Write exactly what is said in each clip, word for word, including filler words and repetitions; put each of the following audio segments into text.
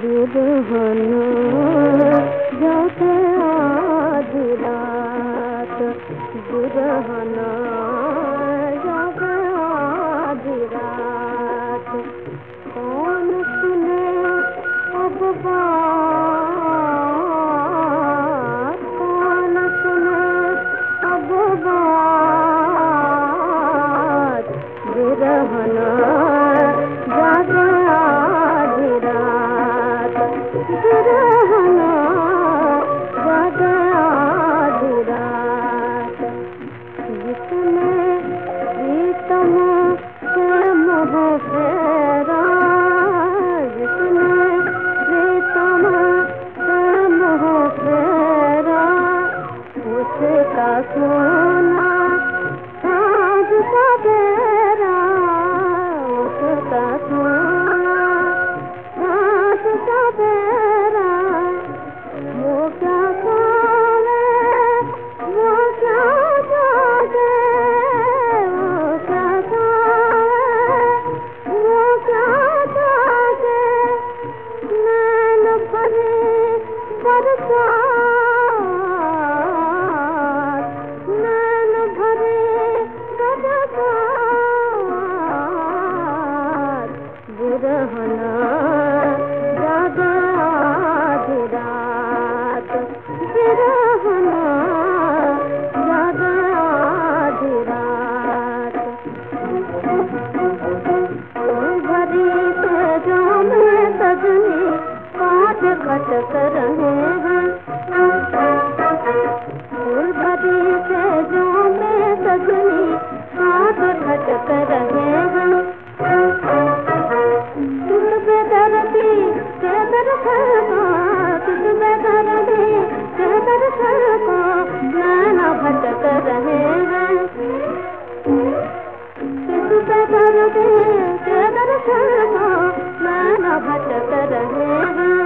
बिरहना जागे आधी रात, बिरहना जागे आधी रात। कौन सुने अब बात, कौन सुने अब बात, बिरहना जागे आधी रात, बिरहना जागे आधी रात। जिसने प्रीतम से मोह फेरा, जिसने प्रीतम से मोह फेरा, उसका सोना साँझ सवेरा, उसका सोना साँझ सवेरा। वो क्या सोवे वो क्या जागे, वो क्या सोवे वो क्या जागे। नैन भरे बरसात, नैन भरे बरसात, बिरहना जागे आधी रात, बिरहना जागे आधी रात। फूल भरी तेजों में सजनी काट खटक रहे हैं, फूल भरी तेजों में सजनी काट खटक रहे हैं। तुझ बेदर्दी के दर्शन को, तुझ बेदर्दी के दर्शन को नैना भटक रहे हैं। तुझ बेदर्दी के दर्शन को नैना भटक रहे हैं।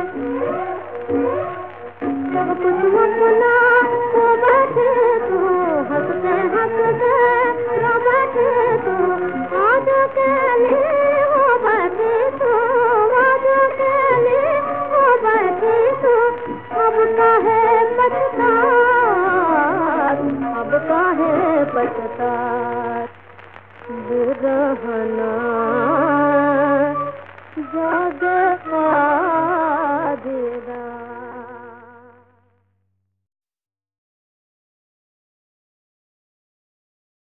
सब कुछ अपना हो बैठे तो हंसते हंसते रो बैठे तो, आज के लिए हो बैठे तो, आज के लिए हो बैठे तो। अब काहे पछतात, अब काहे पछतात, बिरहना जागे